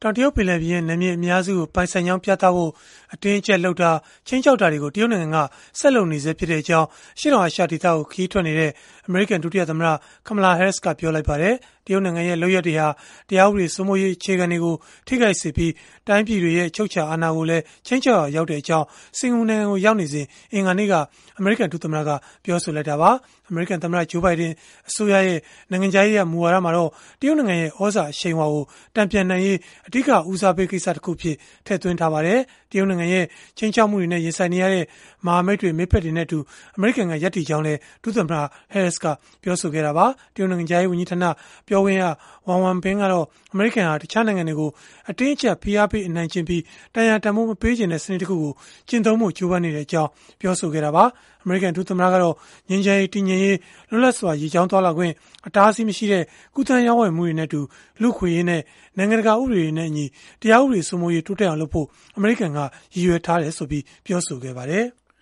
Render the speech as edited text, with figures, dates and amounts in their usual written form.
တောင်တရုတ်ပင်လယ်ပြင်ရဲ့နယ်မြေအများစုကိုပိုင်ဆိုင်ကြောင်းပြသဖို့အတင်းအကျပ်လုပ်တာ၊ခြိမ်းခြောက်တာတွေကိုတရုတ်နိုင်ငံကဆက်လုပ်နေဆဲဖြစ်ကြောင်းအရှေ့တောင်အာရှဒေသကိုခရီးထွက်နေတဲ့အမေရိကန်ဒုတိယသမ္မတ Kamala Harris ကပြောလိုက်ပါတယ်။တရုတ်နိုင်ငံရဲ့လုပ်ရပ်တွေဟာတရားဥပဒေစိုးမိုးရေးအခြေခံတွေကိုထိခိုက်စေပြီးတိုင်းပြည်တွေရဲ့အချုပ်အခြာအာဏာကိုလည်းခြိမ်းခြောက်ရောက်ကြောင်းစင်ကာပူနိုင်ငံကိုရောက်နေစဉ်အင်္ဂါနေ့ကအမေရိကန်ဒုသမ္မတကပြောဆိုလိုက်တာပါ။အမေရိကန်သမ္မတဂျိုးဘိုင်ဒန်အစိုးရရဲ့နိုင်ငံခြားရေးမူဝါဒမှာတော့တရုတ်နိုင်ငံရဲ့ဩဇာအရှိန်အဝါကိုတံပြန်နိုင်ရေးအဓိကဦးစားပေးကိစ္စတစ်ခုဖြစ်ထည့်သွင်းထားပါတယ်။တရုတ်နိုင်ငံရဲ့ချိန်ချောက်မှုတွေနဲ့ရင်ဆိုင်နေရတဲ့မဟာမိတ်တွေမိတ်ဖက်တွေနဲ့အတူအမေရိကန်ကရပ်တည်ကြောင်းလည်းဒုသမ္မတ Harris ကပြောဆိုခဲ့တာပါ။တရုတ်နိုင်ငံခြားရေးဝန်ကြီးဌာနပြောခွင့်ရWang Wenbinကတော့အမေရိကန်ဟာတခြားနိုင်ငံတွေကိုအတင်းအကျပ်ဖိအားပေးအနိုင်ကျင့်ပြီးတန်ရာတန်ဖိုးမပေးချင်တဲ့စနစ်တစ်ခုကိုကျင့်သုံးမှုကြိုးပမ်းနေကြောင်းပြောဆိုခဲ့တာပါ။အမေရိကန်ဒုသမ္မတကတော့ငြိမ်းချမ်းရေးတည်ငြိမ်ရေးလွတ်လပ်စွာရေကြောင်းသွားလာခွင့်အတားအဆီးမရှိတဲ့ကုသန်းရောင်းဝယ်မှုတွေနဲ့အတူလူခွေရေးနဲ့နိုင်ငံတကာဥပဒေတွေနဲ့အညီတရားဥပဒေစိုးမိုးရေးတိုးတက်အောင်လုပ်ဖို့အမေရိကန်ကရည်ရွယ်ထားတယ်ဆိုပြီးပြောဆိုခဲ့ပါတယ်။